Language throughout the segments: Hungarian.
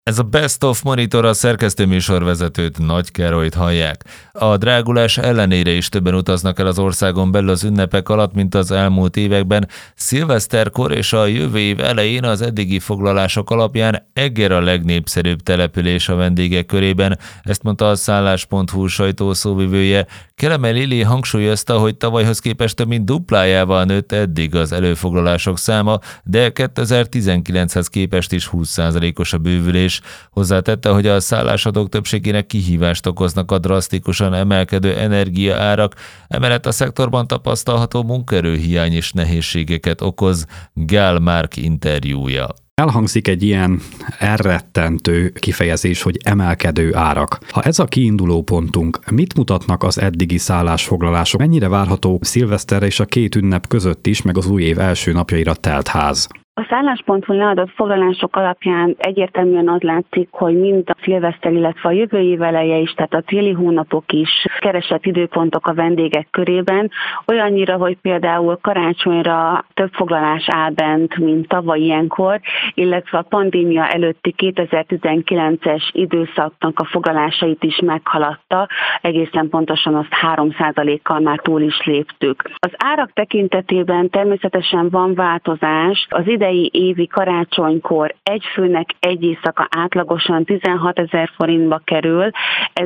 Ez a Best of Monitor, a szerkesztőműsorvezetőt, Nagy Károlyt hallják. A drágulás ellenére is többen utaznak el az országon belül az ünnepek alatt, mint az elmúlt években. Szilveszterkor és a jövő év elején az eddigi foglalások alapján Eger a legnépszerűbb település a vendégek körében, ezt mondta a szállás.hu sajtószóvivője. Keleme Lili hangsúlyozta, hogy tavalyhoz képest több mint duplájával nőtt eddig az előfoglalások száma, de 2019-hez képest is 20%-os a bővülés. Hozzátette, hogy a szállásadók többségének kihívást okoznak a drasztikusan emelkedő energiaárak, emellett a szektorban tapasztalható munkaerőhiány is nehézségeket okoz. Gál Márk interjúja. Elhangzik egy ilyen elrettentő kifejezés, hogy emelkedő árak. Ha ez a kiinduló pontunk, mit mutatnak az eddigi szállásfoglalások? Mennyire várható szilveszterre és a két ünnep között is, meg az új év első napjaira telt ház? A szállás.hu leadott foglalások alapján egyértelműen az látszik, hogy mind a szilveszter, illetve a jövő év eleje is, tehát a téli hónapok is keresett időpontok a vendégek körében, olyannyira, hogy például karácsonyra több foglalás áll bent, mint tavaly ilyenkor, illetve a pandémia előtti 2019-es időszaknak a foglalásait is meghaladta, egészen pontosan azt 3%-kal már túl is léptük. Az árak tekintetében természetesen van változás. Az idei évi karácsonykor egy főnek egy éjszaka átlagosan 16 000 forintba kerül, ez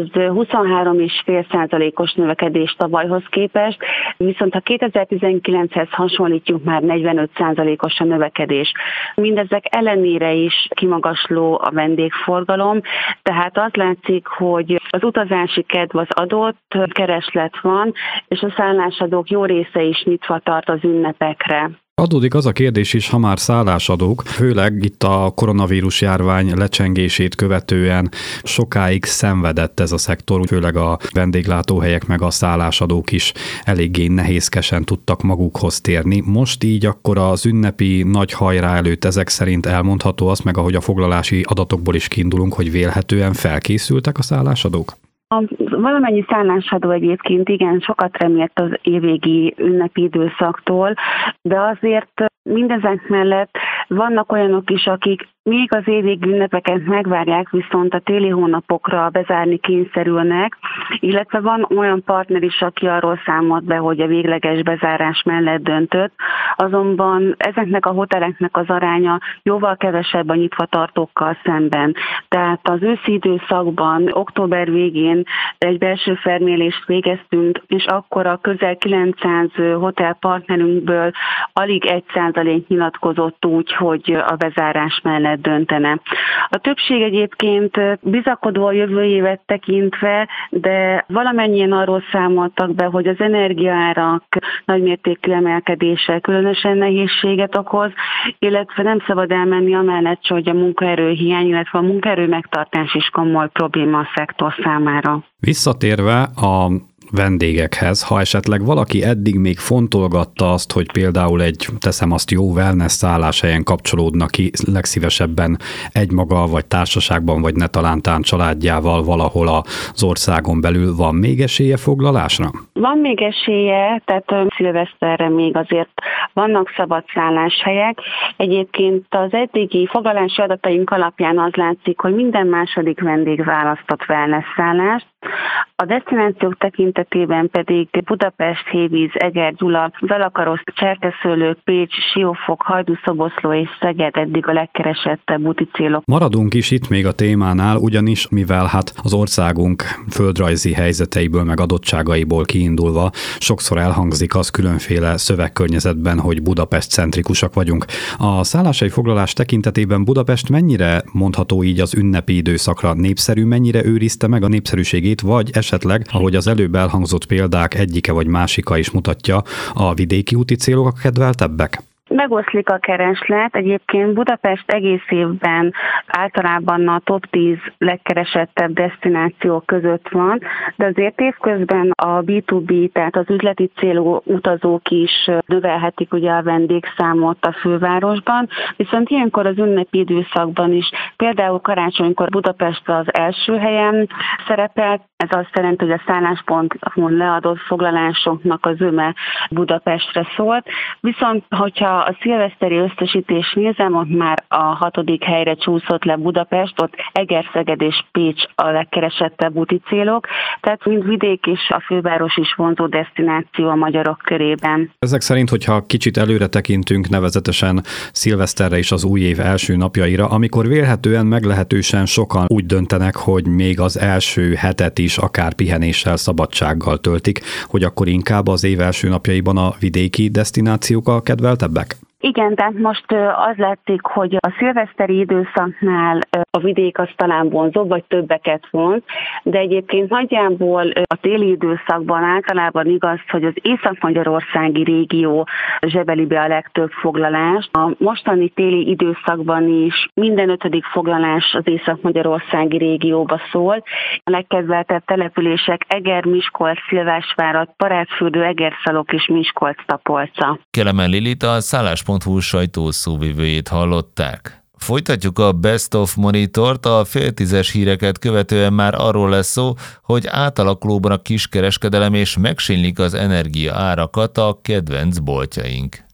23,5%-os növekedés tavalyhoz képest, viszont ha 2019-hez hasonlítjuk, már 45%-os a növekedés. Mindezek ellenére is kimagasló a vendégforgalom, tehát az látszik, hogy az utazási kedv az adott, kereslet van, és a szállásadók jó része is nyitva tart az ünnepekre. Adódik az a kérdés is, ha már szállásadók, főleg itt a koronavírus járvány lecsengését követően sokáig szenvedett ez a szektor, főleg a vendéglátóhelyek meg a szállásadók is eléggé nehézkesen tudtak magukhoz térni. Most így akkor az ünnepi nagy hajrá előtt ezek szerint elmondható az, meg ahogy a foglalási adatokból is kiindulunk, hogy vélhetően felkészültek a szállásadók? Valamennyi szállásadó egyébként igen sokat remélt az évvégi ünnepi időszaktól, de azért mindezek mellett vannak olyanok is, akik még az évvégi ünnepeket megvárják, viszont a téli hónapokra bezárni kényszerülnek, illetve van olyan partner is, aki arról számolt be, hogy a végleges bezárás mellett döntött, azonban ezeknek a hoteleknek az aránya jóval kevesebb a nyitvatartókkal szemben. Tehát az őszi időszakban, október végén egy belső felmérést végeztünk, és akkor a közel 900 hotelpartnerünkből alig 1% nyilatkozott úgy, hogy a bezárás mellett döntene. A többség egyébként bizakodó a jövő évet tekintve, de valamennyien arról számoltak be, hogy az energiaárak nagymértékű emelkedése különösen nehézséget okoz, illetve nem szabad elmenni amellett, hogy a munkaerőhiány, illetve a munkaerő megtartás is komoly probléma a szektor számára. Visszatérve a vendégekhez, ha esetleg valaki eddig még fontolgatta azt, hogy például egy, teszem azt, jó wellness szálláshelyen kapcsolódna ki legszívesebben egymaga, vagy társaságban, vagy ne talántán családjával valahol az országon belül, van még esélye foglalásra? Van még esélye, tehát szilveszterre még azért vannak szabad szálláshelyek. Egyébként az eddigi foglalási adataink alapján az látszik, hogy minden második vendég választott wellness szállást. A desztinációk tekintetében pedig Budapest, Hévíz, Eger, Gyula, Zalakarosz, Cserkeszőlő, Pécs, Siófok, Hajdú-Szoboszló és Szeged eddig a legkeresettebb úti célok. Maradunk is itt még a témánál, ugyanis mivel az országunk földrajzi helyzeteiből meg adottságaiból kiindulva sokszor elhangzik az különféle szövegkörnyezetben, hogy Budapest-centrikusak vagyunk. A szálláshelyi foglalás tekintetében Budapest mennyire mondható így az ünnepi időszakra népszerű, mennyire őrizte meg a népszerűségét, vagy esetleg, ahogy az előbb elhangzott példák egyike vagy másika is mutatja, a vidéki úti célok a kedveltebbek? Megoszlik a kereslet. Egyébként Budapest egész évben általában a top 10 legkeresettebb desztináció között van, de azért évközben a B2B, tehát az üzleti célú utazók is növelhetik ugye a vendégszámot a fővárosban, viszont ilyenkor az ünnepi időszakban is, például karácsonykor Budapest az első helyen szerepelt, ez azt jelenti, hogy a szállás.hu leadott foglalásoknak az zöme Budapestre szólt, viszont hogyha hogyha a szilveszteri összesítés nézem, ott már a 6. helyre csúszott le Budapest, ott Egerszeged és Pécs a legkeresettebb úti célok, tehát mind vidék és a főváros is vonzó desztináció a magyarok körében. Ezek szerint, hogyha kicsit előre tekintünk, nevezetesen szilveszterre és az új év első napjaira, amikor vélhetően meglehetősen sokan úgy döntenek, hogy még az első hetet is akár pihenéssel, szabadsággal töltik, hogy akkor inkább az év első napjaiban a vidéki desztinációk a kedveltebbek? Igen, tehát most az látszik, hogy a szilveszteri időszaknál a vidék az talán vonzóbb, vagy többeket vonz, de egyébként nagyjából a téli időszakban általában igaz, hogy az észak-magyarországi régió zsebeli be a legtöbb foglalást. A mostani téli időszakban is minden 5. foglalás az észak-magyarországi régióba szól. A legkedveltebb települések Eger, Miskolc, Szilvásvárad, Parádfürdő, Egerszalok és Miskolc-Tapolca. Kelemen Lilit, a Szállás.hu sajtószóvivőjét hallották. Folytatjuk a Best of Monitort, a 9:30 híreket követően már arról lesz szó, hogy átalakulóban a kiskereskedelem és megsínlik az energia árakat a kedvenc boltjaink.